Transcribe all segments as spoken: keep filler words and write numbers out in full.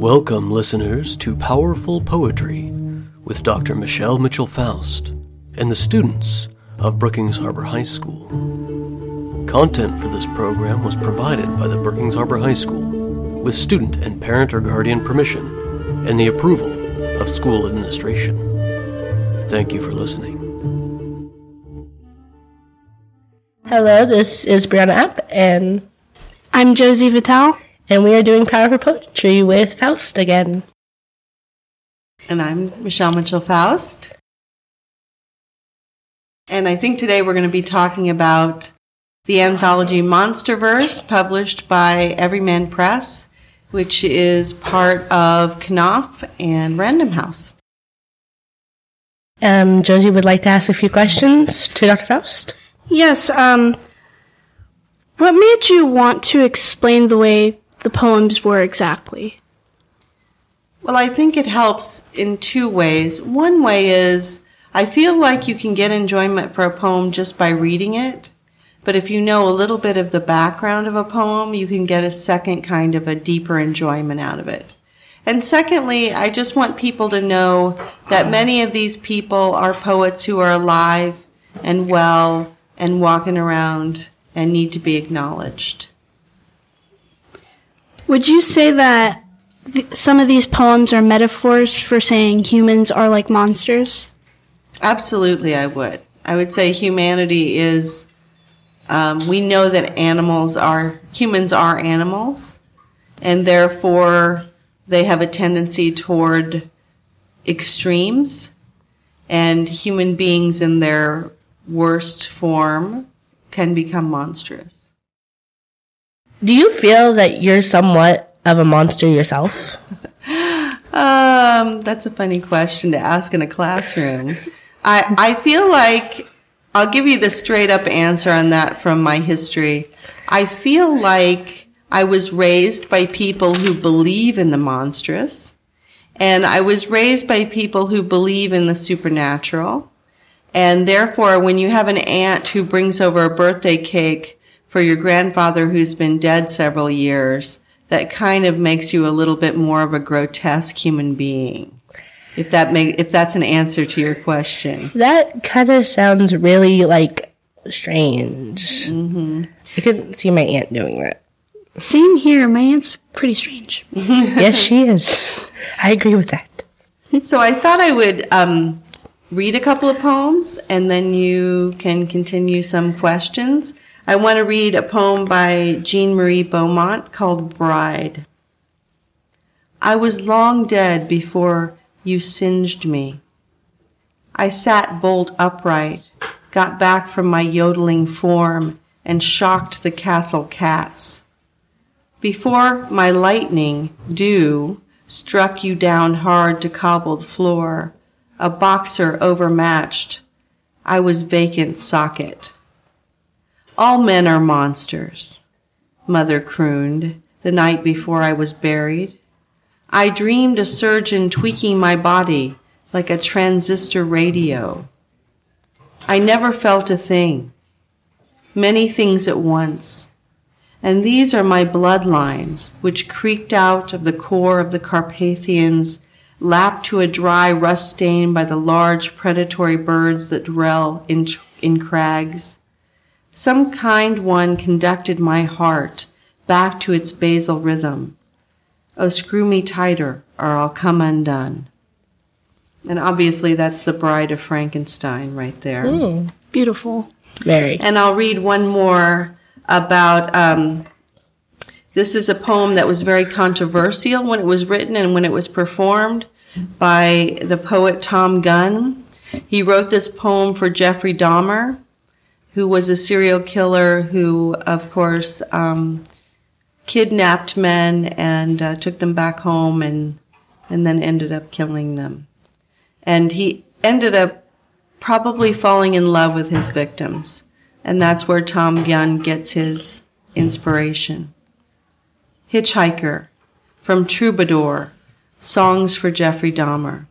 Welcome, listeners, to Powerful Poetry with Doctor Michelle Mitchell-Faust and the students of Brookings Harbor High School. Content for this program was provided by the Brookings Harbor High School with student and parent or guardian permission and the approval of school administration. Thank you for listening. Hello, this is Brianna App, and I'm Josie Vitale. And we are doing Powerful Poetry with Faust again. And I'm Michelle Mitchell-Faust. And I think today we're going to be talking about the anthology Monsterverse, published by Everyman Press, which is part of Knopf and Random House. Um, Josie would like to ask a few questions to Doctor Faust. Yes, um, what made you want to explain the way the poems were exactly? Well, I think it helps in two ways. One way is I feel like you can get enjoyment for a poem just by reading it, but if you know a little bit of the background of a poem, you can get a second kind of a deeper enjoyment out of it. And secondly, I just want people to know that many of these people are poets who are alive and well and walking around and need to be acknowledged. Would you say that th- some of these poems are metaphors for saying humans are like monsters? Absolutely, I would. I would say humanity is, um, we know that animals are, humans are animals, and therefore they have a tendency toward extremes, and human beings in their worst form can become monstrous. Do you feel that you're somewhat of a monster yourself? um, that's a funny question to ask in a classroom. I, I feel like, I'll give you the straight up answer on that from my history. I feel like I was raised by people who believe in the monstrous, and I was raised by people who believe in the supernatural, and therefore when you have an aunt who brings over a birthday cake for your grandfather who's been dead several years, that kind of makes you a little bit more of a grotesque human being. If that make, if that's an answer to your question. That kind of sounds really, like, strange. Mm-hmm. I couldn't see my aunt doing that. Same here. My aunt's pretty strange. Yes, she is. I agree with that. So I thought I would um, read a couple of poems, and then you can continue some questions. I want to read a poem by Jean Marie Beaumont called Bride. I was long dead before you singed me. I sat bolt upright, got back from my yodeling form, and shocked the castle cats. Before my lightning, dew, struck you down hard to cobbled floor, a boxer overmatched, I was vacant socket. All men are monsters, Mother crooned the night before I was buried. I dreamed a surgeon tweaking my body like a transistor radio. I never felt a thing, many things at once, and these are my bloodlines which creaked out of the core of the Carpathians, lapped to a dry rust stain by the large predatory birds that dwell in, in crags. Some kind one conducted my heart back to its basal rhythm. Oh, screw me tighter, or I'll come undone. And obviously that's the Bride of Frankenstein right there. Mm, beautiful. Very. And I'll read one more about, um, this is a poem that was very controversial when it was written and when it was performed by the poet Tom Gunn. He wrote this poem for Jeffrey Dahmer, who was a serial killer who, of course, um, kidnapped men and uh, took them back home and and then ended up killing them. And he ended up probably falling in love with his victims. And that's where Tom Gunn gets his inspiration. Hitchhiker, from Troubadour, Songs for Jeffrey Dahmer.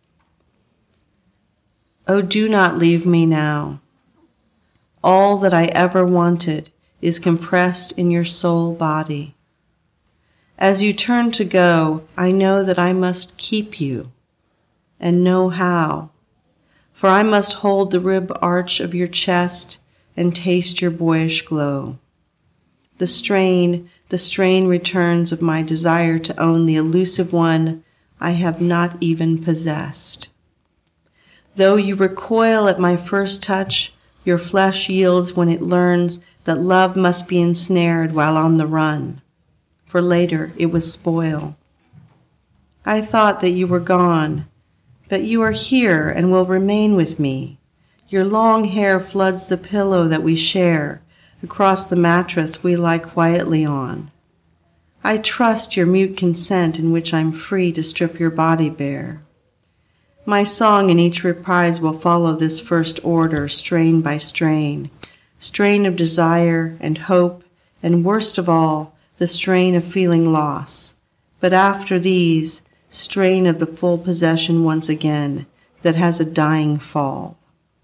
Oh, do not leave me now. All that I ever wanted is compressed in your soul body. As you turn to go, I know that I must keep you, and know how. For I must hold the rib arch of your chest and taste your boyish glow. The strain, the strain returns of my desire to own the elusive one I have not even possessed. Though you recoil at my first touch, your flesh yields when it learns that love must be ensnared while on the run, for later it will spoil. I thought that you were gone, but you are here and will remain with me. Your long hair floods the pillow that we share, across the mattress we lie quietly on. I trust your mute consent in which I'm free to strip your body bare. My song in each reprise will follow this first order, strain by strain, strain of desire and hope, and worst of all, the strain of feeling loss. But after these, strain of the full possession once again, that has a dying fall.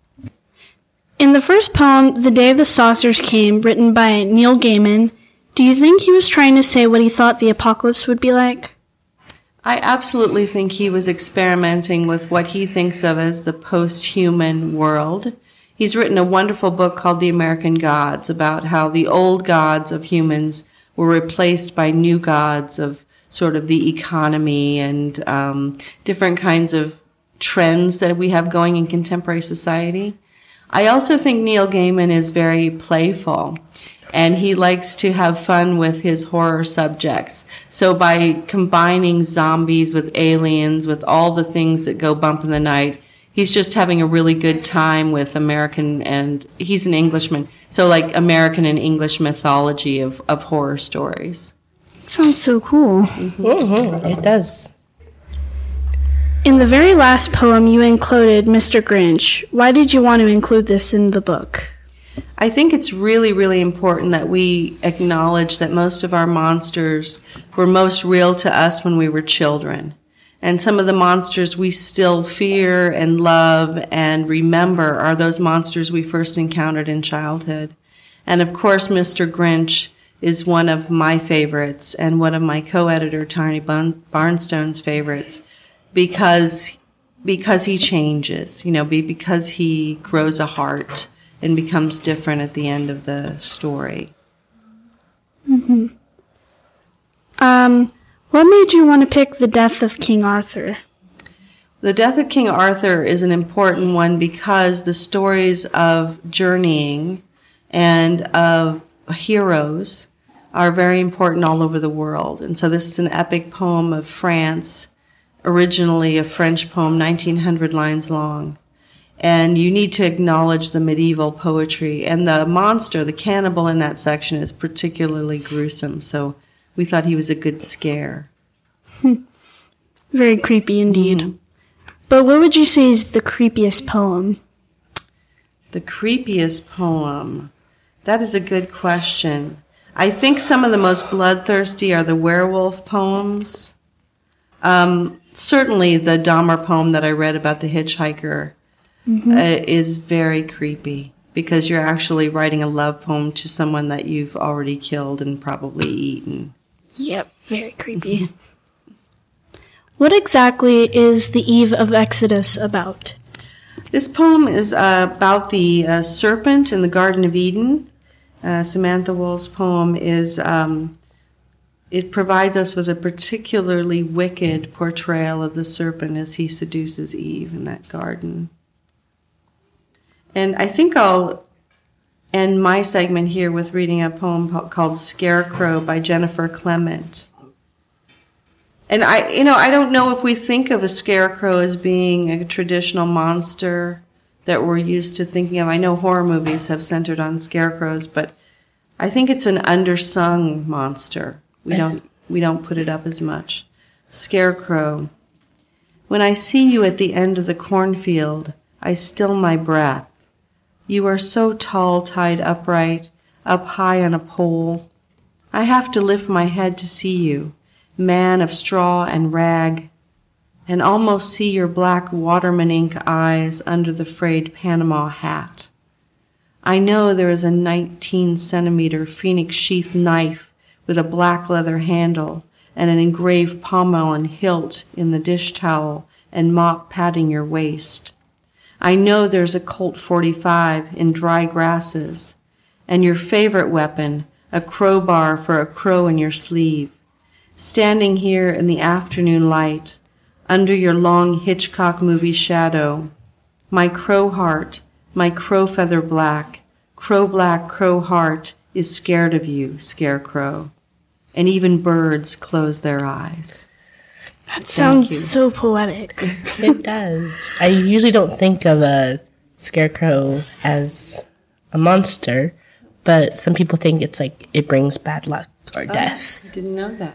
In the first poem, The Day the Saucers Came, written by Neil Gaiman, do you think he was trying to say what he thought the apocalypse would be like? I absolutely think he was experimenting with what he thinks of as the post-human world. He's written a wonderful book called The American Gods about how the old gods of humans were replaced by new gods of sort of the economy and um, different kinds of trends that we have going in contemporary society. I also think Neil Gaiman is very playful, and he likes to have fun with his horror subjects. So by combining zombies with aliens, with all the things that go bump in the night, he's just having a really good time with American, and he's an Englishman, so like American and English mythology of, of horror stories. Sounds so cool. Mm-hmm. Mm-hmm. It does. In the very last poem, you included Mister Grinch. Why did you want to include this in the book? I think it's really, really important that we acknowledge that most of our monsters were most real to us when we were children. And some of the monsters we still fear and love and remember are those monsters we first encountered in childhood. And of course, Mister Grinch is one of my favorites and one of my co-editor Tiny Barnstone's favorites because because he changes, you know, because he grows a heart and becomes different at the end of the story. Mm-hmm. Um, what made you want to pick The Death of King Arthur? The Death of King Arthur is an important one because the stories of journeying and of heroes are very important all over the world. And so this is an epic poem of France, originally a French poem, nineteen hundred lines long. And you need to acknowledge the medieval poetry. And the monster, the cannibal in that section, is particularly gruesome. So we thought he was a good scare. Very creepy indeed. Mm-hmm. But what would you say is the creepiest poem? The creepiest poem? That is a good question. I think some of the most bloodthirsty are the werewolf poems. Um, certainly the Dahmer poem that I read about the hitchhiker mm-hmm. uh, is very creepy because you're actually writing a love poem to someone that you've already killed and probably eaten. Yep, very creepy. What exactly is The Eve of Exodus about? This poem is uh, about the uh, serpent in the Garden of Eden. Uh, Samantha Wool's poem is, um, it provides us with a particularly wicked portrayal of the serpent as he seduces Eve in that garden. And I think I'll end my segment here with reading a poem called Scarecrow by Jennifer Clement. And I, you know, I don't know if we think of a scarecrow as being a traditional monster that we're used to thinking of. I know horror movies have centered on scarecrows, but I think it's an undersung monster. We don't, we don't put it up as much. Scarecrow. When I see you at the end of the cornfield, I still my breath. You are so tall, tied upright, up high on a pole. I have to lift my head to see you, man of straw and rag, and almost see your black waterman ink eyes under the frayed Panama hat. I know there is a nineteen centimeter phoenix sheath knife with a black leather handle and an engraved pommel hilt in the dish towel and mop patting your waist. I know there's a Colt forty-five in dry grasses, and your favorite weapon, a crowbar for a crow in your sleeve. Standing here in the afternoon light, under your long Hitchcock movie shadow, my crow heart, my crow feather black, crow black crow heart is scared of you, scarecrow. And even birds close their eyes. That sounds so poetic. It does. I usually don't think of a scarecrow as a monster, but some people think it's like it brings bad luck or Oh, death. I didn't know that.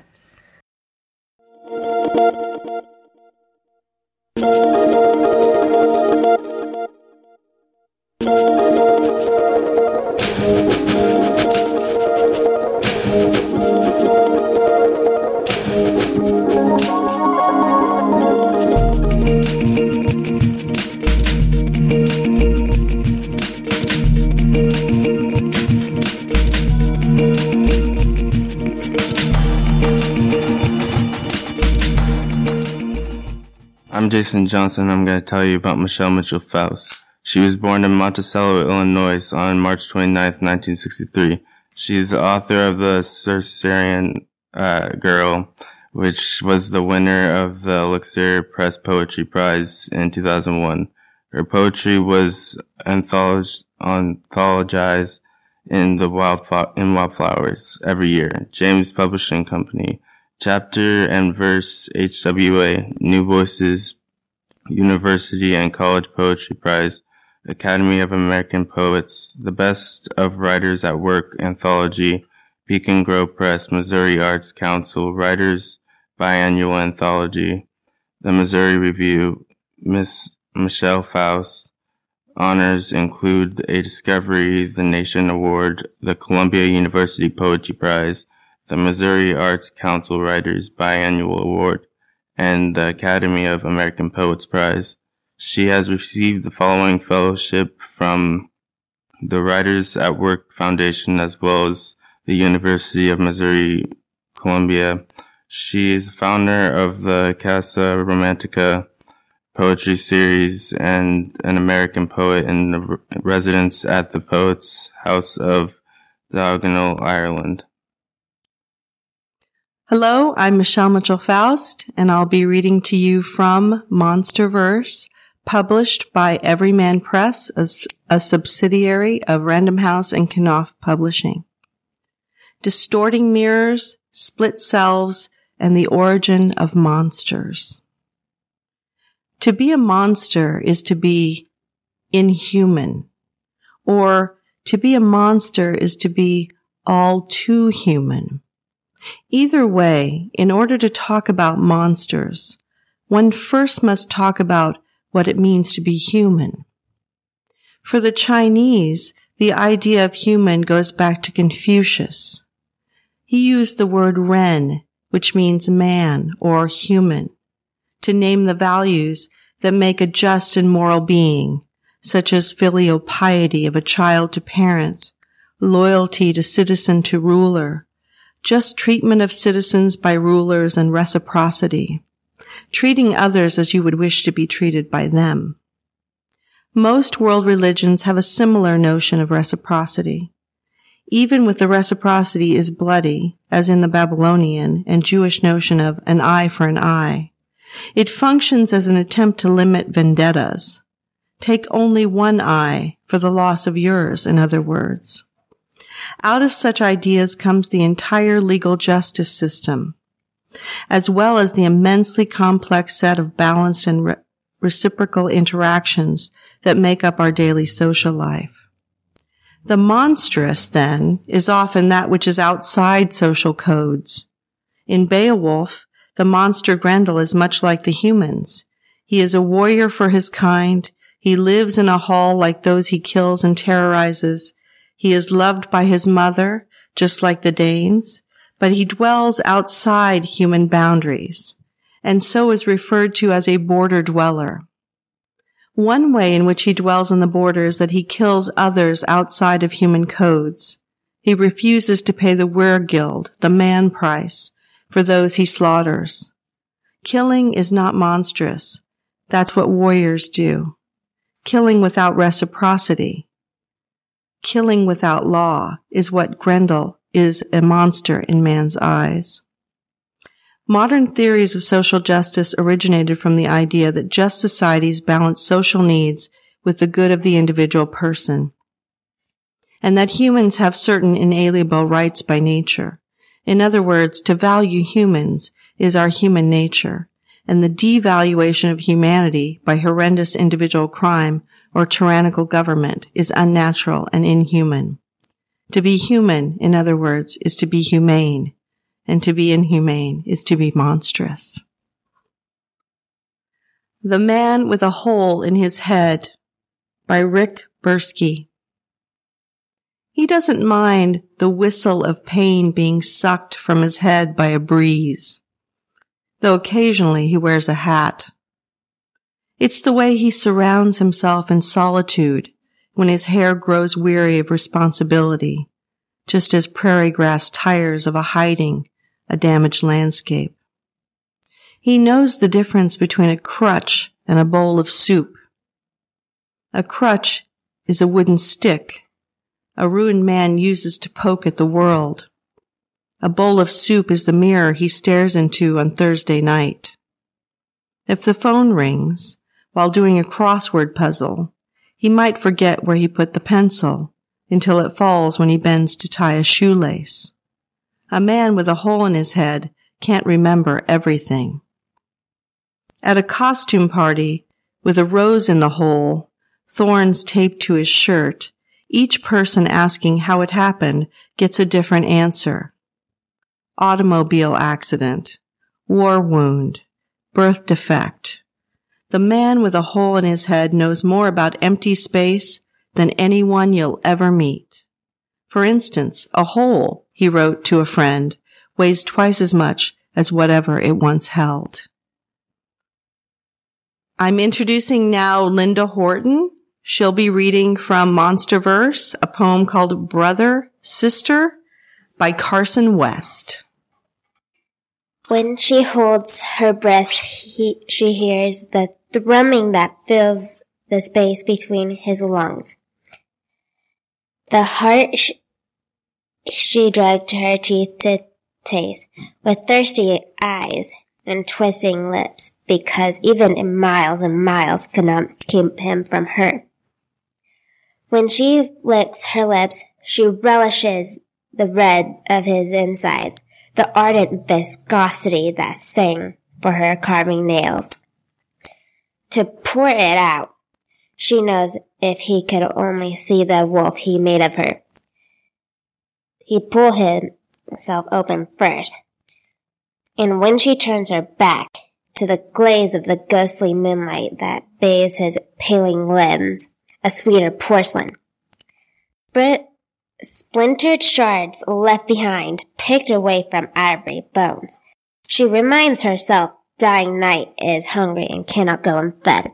I'm Jason Johnson. I'm going to tell you about Michelle Mitchell Faust. She was born in Monticello, Illinois on March twenty-ninth, nineteen sixty-three. She is the author of The Circassian uh, Girl, which was the winner of the Elixir Press Poetry Prize in two thousand one. Her poetry was antholog- anthologized in the Wildfl- in Wildflowers every year. James Publishing Company, Chapter and Verse H W A, New Voices, University and College Poetry Prize, Academy of American Poets, The Best of Writers at Work Anthology, Beacon Grove Press, Missouri Arts Council, Writers Biannual Anthology, The Missouri Review. Miss Michelle Faust honors include a Discovery the Nation Award, the Columbia University Poetry Prize, the Missouri Arts Council Writers Biannual Award, and the Academy of American Poets Prize. She has received the following fellowship from the Writers at Work Foundation as well as the University of Missouri Columbia. She is the founder of the Casa Romantica poetry series and an American poet in residence at the Poets House of Donegal, Ireland. Hello, I'm Michelle Mitchell Faust, and I'll be reading to you from Monster Verse, published by Everyman Press, a, a subsidiary of Random House and Knopf Publishing. Distorting mirrors, split selves, and the origin of monsters. To be a monster is to be inhuman, or to be a monster is to be all too human. Either way, in order to talk about monsters, one first must talk about what it means to be human. For the Chinese, the idea of human goes back to Confucius. He used the word ren, which means man or human, to name the values that make a just and moral being, such as filial piety of a child to parent, loyalty to citizen to ruler, just treatment of citizens by rulers, and reciprocity, treating others as you would wish to be treated by them. Most world religions have a similar notion of reciprocity. Even with the reciprocity is bloody, as in the Babylonian and Jewish notion of an eye for an eye, it functions as an attempt to limit vendettas. Take only one eye for the loss of yours, in other words. Out of such ideas comes the entire legal justice system, as well as the immensely complex set of balanced and re- reciprocal interactions that make up our daily social life. The monstrous, then, is often that which is outside social codes. In Beowulf, the monster Grendel is much like the humans. He is a warrior for his kind. He lives in a hall like those he kills and terrorizes. He is loved by his mother, just like the Danes, but he dwells outside human boundaries, and so is referred to as a border dweller. One way in which he dwells on the border is that he kills others outside of human codes. He refuses to pay the weregild, the man price, for those he slaughters. Killing is not monstrous. That's what warriors do. Killing without reciprocity, killing without law, is what Grendel is a monster in man's eyes. Modern theories of social justice originated from the idea that just societies balance social needs with the good of the individual person, and that humans have certain inalienable rights by nature. In other words, to value humans is our human nature, and the devaluation of humanity by horrendous individual crime or tyrannical government is unnatural and inhuman. To be human, in other words, is to be humane, and to be inhumane is to be monstrous. The Man with a Hole in His Head by Rick Bursky. He doesn't mind the whistle of pain being sucked from his head by a breeze, though occasionally he wears a hat. It's the way he surrounds himself in solitude when his hair grows weary of responsibility, just as prairie grass tires of a hiding a damaged landscape. He knows the difference between a crutch and a bowl of soup. A crutch is a wooden stick a ruined man uses to poke at the world. A bowl of soup is the mirror he stares into on Thursday night. If the phone rings while doing a crossword puzzle, he might forget where he put the pencil until it falls when he bends to tie a shoelace. A man with a hole in his head can't remember everything. At a costume party with a rose in the hole, thorns taped to his shirt, each person asking how it happened gets a different answer. Automobile accident, war wound, birth defect. The man with a hole in his head knows more about empty space than anyone you'll ever meet. For instance, a hole, he wrote to a friend, weighs twice as much as whatever it once held. I'm introducing now Linda Horton. She'll be reading from Monsterverse, a poem called Brother, Sister by Carson West. When she holds her breath, he, she hears the thrumming that fills the space between his lungs. The heart sh- she dragged her teeth to taste, with thirsty eyes and twisting lips, because even miles and miles could not keep him from her. When she licks her lips, she relishes the red of his insides, the ardent viscosity that sang for her carving nails. To pour it out, she knows if he could only see the wolf he made of her. He'd pull himself open first, and when she turns her back to the glaze of the ghostly moonlight that bathes his paling limbs, a sweeter porcelain. Split, splintered shards left behind, picked away from ivory bones. She reminds herself dying night is hungry and cannot go in bed.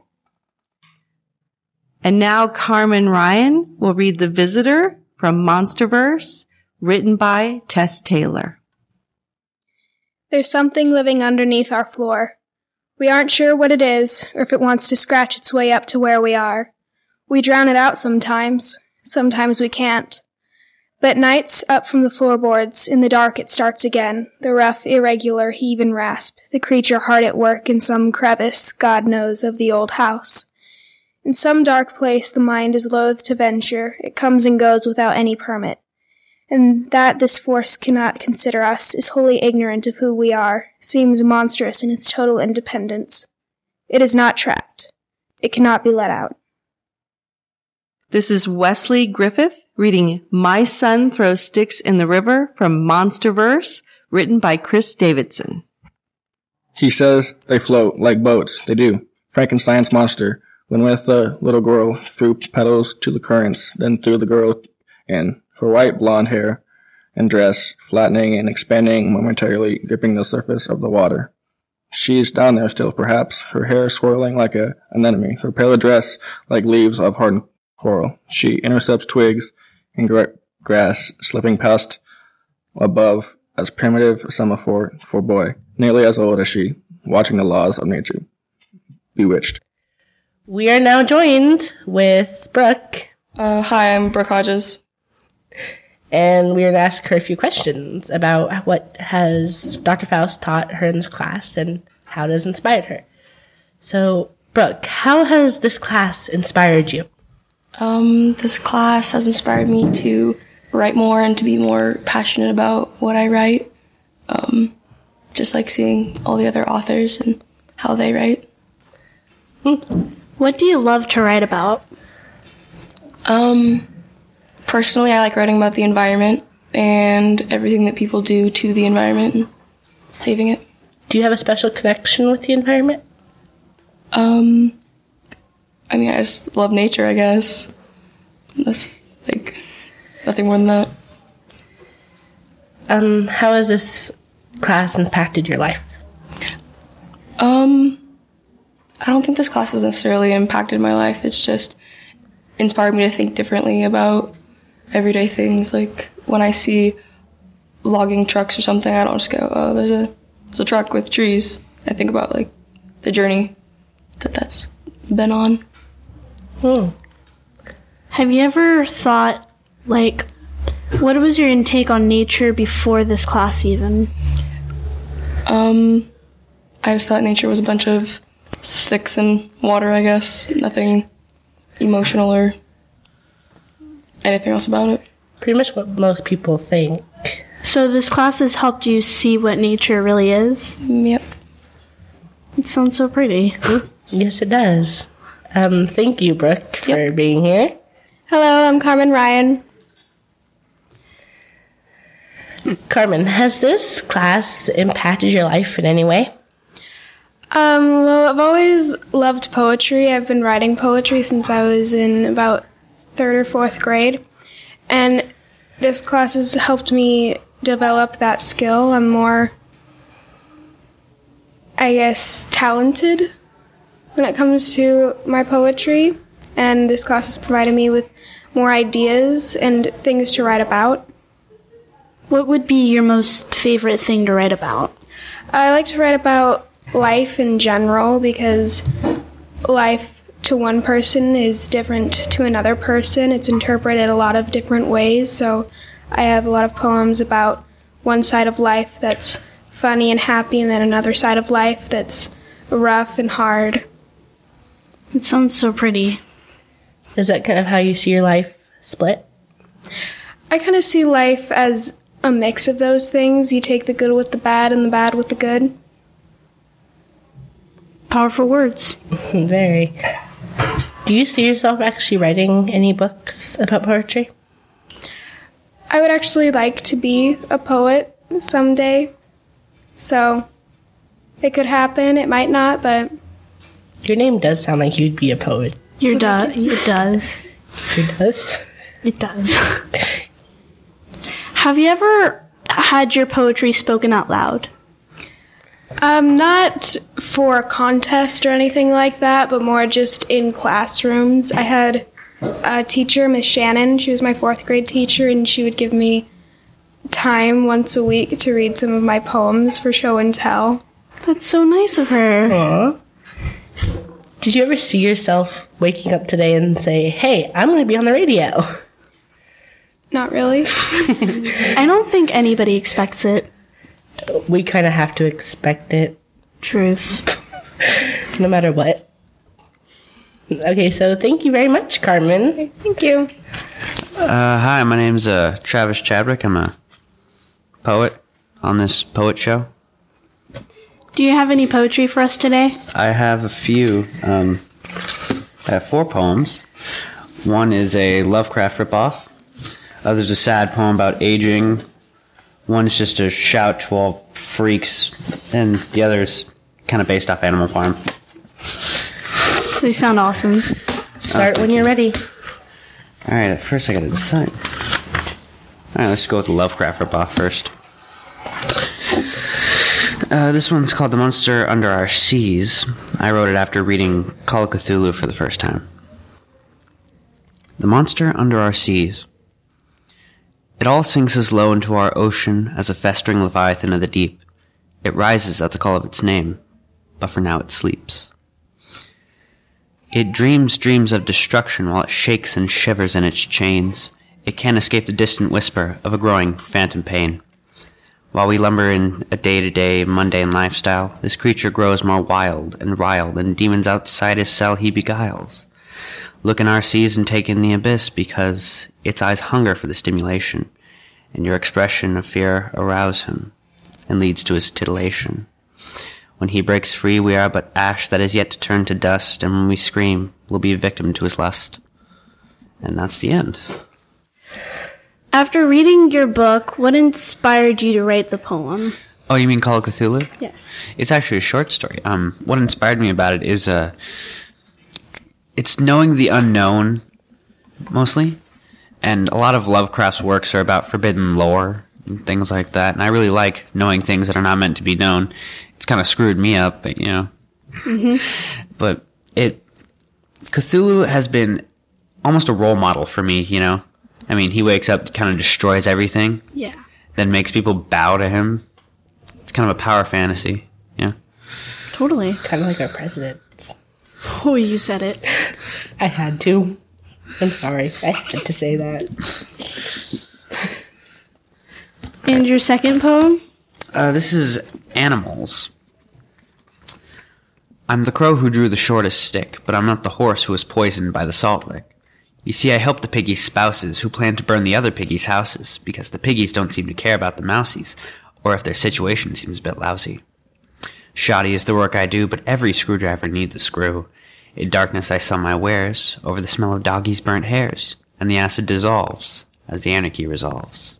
And now Carmen Ryan will read The Visitor from Monsterverse, written by Tess Taylor. There's something living underneath our floor. We aren't sure what it is, or if it wants to scratch its way up to where we are. We drown it out sometimes. Sometimes we can't. But nights, up from the floorboards, in the dark it starts again, the rough, irregular heave and rasp, the creature hard at work in some crevice, God knows, of the old house. In some dark place the mind is loath to venture, it comes and goes without any permit. And that this force cannot consider us, is wholly ignorant of who we are, seems monstrous in its total independence. It is not trapped. It cannot be let out. This is Wesley Griffith reading My Son Throws Sticks in the River from Monsterverse, written by Chris Davidson. He says they float like boats. They do. Frankenstein's monster, when with the little girl, threw petals to the currents, then threw the girl in, her white blonde hair and dress flattening and expanding momentarily, gripping the surface of the water. She is down there still, perhaps, her hair swirling like a anemone, her pale dress like leaves of hardened coral. She intercepts twigs and gra- grass, slipping past above as primitive semaphore for boy, nearly as old as she, watching the laws of nature. Bewitched. We are now joined with Brooke. Uh, hi, I'm Brooke Hodges. And we're going to ask her a few questions about what has Doctor Faust taught her in this class and how it has inspired her. So, Brooke, how has this class inspired you? Um, this class has inspired me to write more and to be more passionate about what I write. Um, just like seeing all the other authors and how they write. Hmm. What do you love to write about? Um, personally, I like writing about the environment and everything that people do to the environment and saving it. Do you have a special connection with the environment? Um, I mean, I just love nature, I guess. That's, like, nothing more than that. Um, how has this class impacted your life? Um, I don't think this class has necessarily impacted my life. It's just inspired me to think differently about everyday things. Like, when I see logging trucks or something, I don't just go, oh, there's a, there's a truck with trees. I think about, like, the journey that that's been on. Hmm. Have you ever thought, like, what was your intake on nature before this class even? Um, I just thought nature was a bunch of sticks and water, I guess. Nothing emotional or anything else about it. Pretty much what most people think. So this class has helped you see what nature really is? Yep. It sounds so pretty. Yes, it does. Um, thank you, Brooke, for yep. being here. Hello, I'm Carmen Ryan. Carmen, has this class impacted your life in any way? Um, well, I've always loved poetry. I've been writing poetry since I was in about third or fourth grade. And this class has helped me develop that skill. I'm more, I guess, talented when it comes to my poetry. And this class has provided me with more ideas and things to write about. What would be your most favorite thing to write about? I like to write about life in general because life to one person is different to another person. It's interpreted a lot of different ways, so I have a lot of poems about one side of life that's funny and happy, and then another side of life that's rough and hard. It sounds so pretty. Is that kind of how you see your life split? I kind of see life as a mix of those things. You take the good with the bad and the bad with the good. Powerful words. Very. Do you see yourself actually writing any books about poetry? I would actually like to be a poet someday. So, it could happen, it might not, but... Your name does sound like you'd be a poet. Your do- it does. It does? It does. Have you ever had your poetry spoken out loud? Um, not for a contest or anything like that, but more just in classrooms. I had a teacher, Miss Shannon. She was my fourth grade teacher, and she would give me time once a week to read some of my poems for show and tell. That's so nice of her. Aww. Did you ever see yourself waking up today and say, hey, I'm going to be on the radio? Not really. I don't think anybody expects it. We kind of have to expect it. Truth. No matter what. Okay, so thank you very much, Carmen. Thank you. Uh, hi, my name's uh, Travis Chadwick. I'm a poet on this poet show. Do you have any poetry for us today? I have a few. Um, I have four poems. One is a Lovecraft ripoff. Other's a sad poem about aging. One's just a shout to all freaks. And the other's kind of based off Animal Farm. They sound awesome. Start oh, when you're ready. Alright, at first I gotta decide. Alright, let's go with the Lovecraft ripoff first. Uh, this one's called The Monster Under Our Seas. I wrote it after reading Call of Cthulhu for the first time. The Monster Under Our Seas. It all sinks as low into our ocean as a festering leviathan of the deep. It rises at the call of its name, but for now it sleeps. It dreams dreams of destruction while it shakes and shivers in its chains. It can't escape the distant whisper of a growing phantom pain. While we lumber in a day-to-day mundane lifestyle, this creature grows more wild and riled, and demons outside his cell he beguiles. Look in our seas and take in the abyss, because its eyes hunger for the stimulation, and your expression of fear arouse him, and leads to his titillation. When he breaks free, we are but ash that is yet to turn to dust, and when we scream, we'll be a victim to his lust. And that's the end. After reading your book, what inspired you to write the poem? Oh, you mean Call of Cthulhu? Yes. It's actually a short story. Um, what inspired me about it is, uh, it's knowing the unknown, mostly. And a lot of Lovecraft's works are about forbidden lore and things like that. And I really like knowing things that are not meant to be known. It's kind of screwed me up, but, you know. Mm-hmm. But it, Cthulhu has been almost a role model for me, you know. I mean, he wakes up, kind of destroys everything. Yeah. Then makes people bow to him. It's kind of a power fantasy, yeah. Totally. Kind of like our president. Oh, you said it. I had to. I'm sorry. I had to say that. And your second poem? Uh, this is Animals. I'm the crow who drew the shortest stick, but I'm not the horse who was poisoned by the salt lick. You see, I help the piggies' spouses who plan to burn the other piggies' houses, because the piggies don't seem to care about the mousies, or if their situation seems a bit lousy. Shoddy is the work I do, but every screwdriver needs a screw. In darkness I sell my wares, over the smell of doggies' burnt hairs, and the acid dissolves as the anarchy resolves.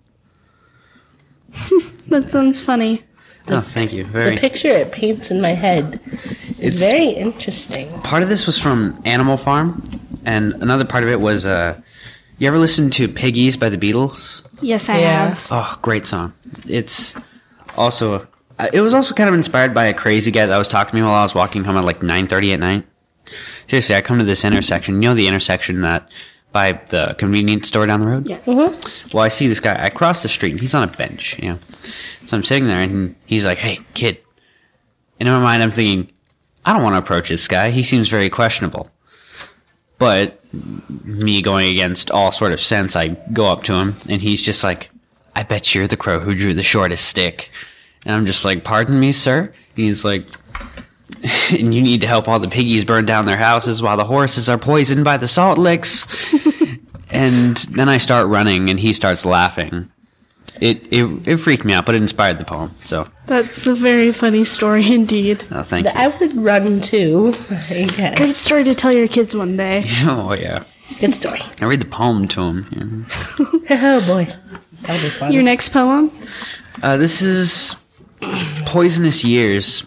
That sounds funny. Oh, thank you. Very. The picture it paints in my head is It's- very interesting. Part of this was from Animal Farm, and another part of it was, uh, you ever listen to Piggies by the Beatles? Yes, I Yeah. have. Oh, great song. It's also, uh, it was also kind of inspired by a crazy guy that was talking to me while I was walking home at like nine thirty at night. Seriously, I come to this intersection, you know the intersection that, by the convenience store down the road? Yes. Mm-hmm. Well, I see this guy, I cross the street, and he's on a bench, you know. So I'm sitting there, and he's like, hey, kid. And in my mind, I'm thinking, I don't want to approach this guy. He seems very questionable. But me going against all sort of sense, I go up to him, and he's just like, I bet you're the crow who drew the shortest stick. And I'm just like, pardon me, sir? And he's like, and you need to help all the piggies burn down their houses while the horses are poisoned by the salt licks. And then I start running, and he starts laughing. It, it it freaked me out, but it inspired the poem. So That's a very funny story indeed. oh, thank you. I would run too. Yeah. Great story to tell your kids one day. Oh yeah. Good story. I read the poem to him. Oh boy. That would be fun. Your next poem? Uh, this is Poisonous Years.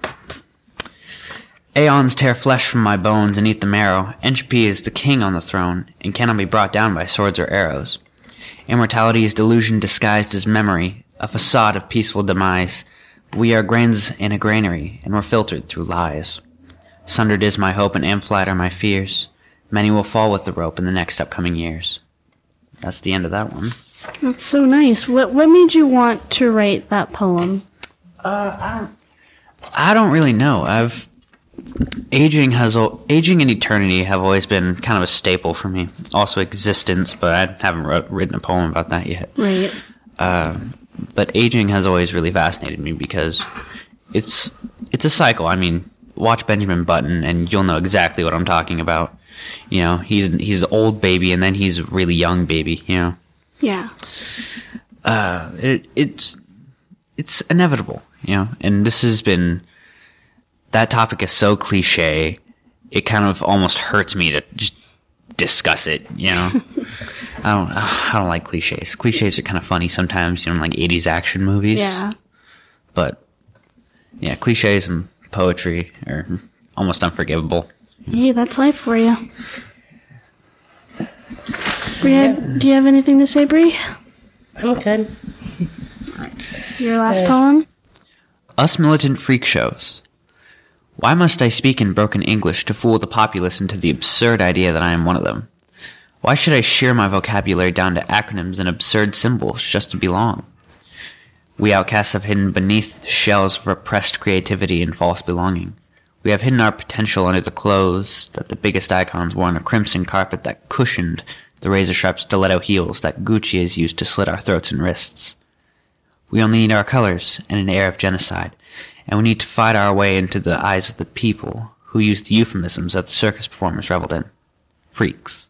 Aeons tear flesh from my bones and eat the marrow. Entropy is the king on the throne, and cannot be brought down by swords or arrows. Immortality is delusion disguised as memory, a facade of peaceful demise. We are grains in a granary, and we're filtered through lies. Sundered is my hope, and amplified are my fears. Many will fall with the rope in the next upcoming years. That's the end of that one. That's so nice. What what made you want to write that poem? Uh, I don't. I don't really know. I've aging has al- aging and eternity have always been kind of a staple for me. Also existence, but I haven't wrote, written a poem about that yet. Right. Uh, but aging has always really fascinated me because it's it's a cycle. I mean, watch Benjamin Button and you'll know exactly what I'm talking about. You know, he's he's an old baby and then he's a really young baby. You know. Yeah. Uh, it it's it's inevitable. You know, and this has been. That topic is so cliche, it kind of almost hurts me to just discuss it, you know? I don't I don't like cliches. Cliches are kind of funny sometimes, you know, like eighties action movies. Yeah. But, yeah, cliches and poetry are almost unforgivable. Hey, that's life for you. Bria, do you have anything to say, Brie? I'm good. Your last Uh, poem? Us militant freak shows. Why must I speak in broken English to fool the populace into the absurd idea that I am one of them? Why should I shear my vocabulary down to acronyms and absurd symbols just to belong? We outcasts have hidden beneath shells of repressed creativity and false belonging. We have hidden our potential under the clothes that the biggest icons wore on a crimson carpet that cushioned the razor-sharp stiletto heels that Gucci has used to slit our throats and wrists. We only need our colors and an air of genocide, and we need to fight our way into the eyes of the people who use the euphemisms that the circus performers reveled in. Freaks.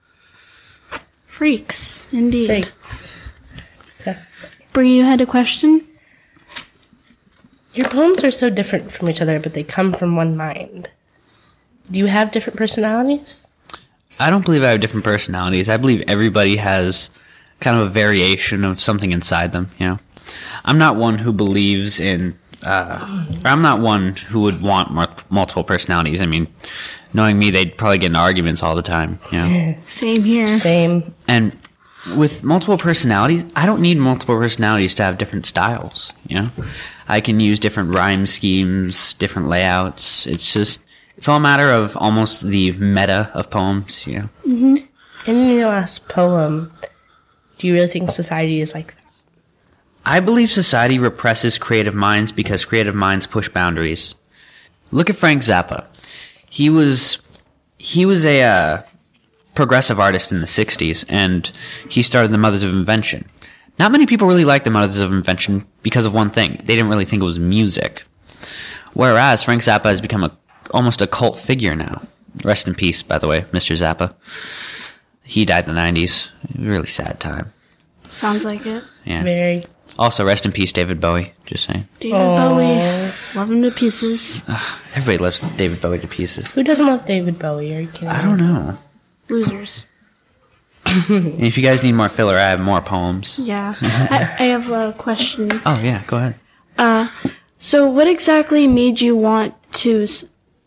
Freaks, indeed. Freaks. Okay. Bree, you had a question? Your poems are so different from each other, but they come from one mind. Do you have different personalities? I don't believe I have different personalities. I believe everybody has kind of a variation of something inside them, you know. I'm not one who believes in, uh, or I'm not one who would want more, multiple personalities. I mean, knowing me, they'd probably get in arguments all the time, you know. Same here. Same. And with multiple personalities, I don't need multiple personalities to have different styles, you know. I can use different rhyme schemes, different layouts. It's just, it's all a matter of almost the meta of poems, you know. Mm-hmm. In your last poem, do you really think society is like that? I believe society represses creative minds because creative minds push boundaries. Look at Frank Zappa. He was, he was a uh, progressive artist in the sixties, and he started the Mothers of Invention. Not many people really like the Mothers of Invention because of one thing. They didn't really think it was music. Whereas Frank Zappa has become a, almost a cult figure now. Rest in peace, by the way, Mister Zappa. He died in the nineties. It was a really sad time. Sounds like it. Yeah. Very. Also, rest in peace, David Bowie. Just saying. David Aww. Bowie. Love him to pieces. Uh, everybody loves David Bowie to pieces. Who doesn't love David Bowie? Are you kidding I don't know. Losers. And if you guys need more filler, I have more poems. Yeah. I, I have a question. Oh, yeah. Go ahead. Uh, so what exactly made you want to s-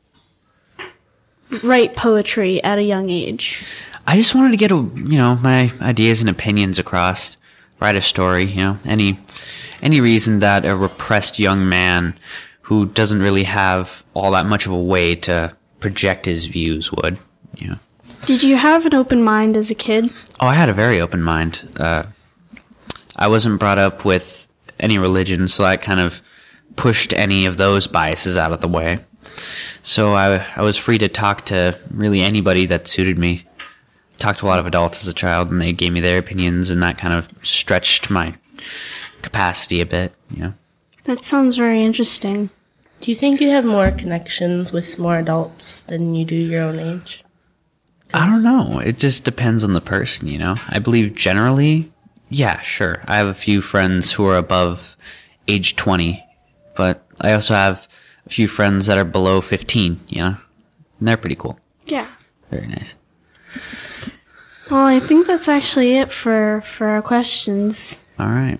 write poetry at a young age? I just wanted to get, a, you know, my ideas and opinions across. Write a story, you know, any any reason that a repressed young man who doesn't really have all that much of a way to project his views would, you know. Did you have an open mind as a kid? Oh, I had a very open mind. Uh, I wasn't brought up with any religion, so I kind of pushed any of those biases out of the way. So I, I was free to talk to really anybody that suited me. Talked to a lot of adults as a child, and they gave me their opinions, and that kind of stretched my capacity a bit, you know. That sounds very interesting. Do you think you have more connections with more adults than you do your own age? I don't know. It just depends on the person, you know. I believe generally, yeah, sure. I have a few friends who are above age twenty, but I also have a few friends that are below fifteen, you know. And they're pretty cool. Yeah. Very nice. Well, I think that's actually it for, for our questions. All right.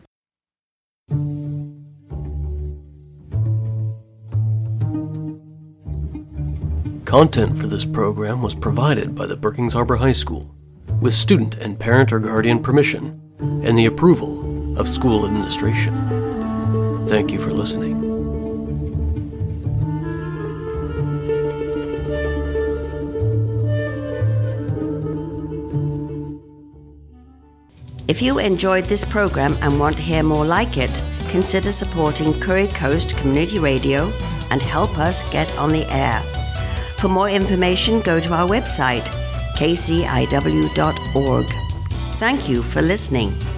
Content for this program was provided by the Brookings Harbor High School with student and parent or guardian permission and the approval of school administration. Thank you for listening. If you enjoyed this program and want to hear more like it, consider supporting Curry Coast Community Radio and help us get on the air. For more information, go to our website, k c i w dot org. Thank you for listening.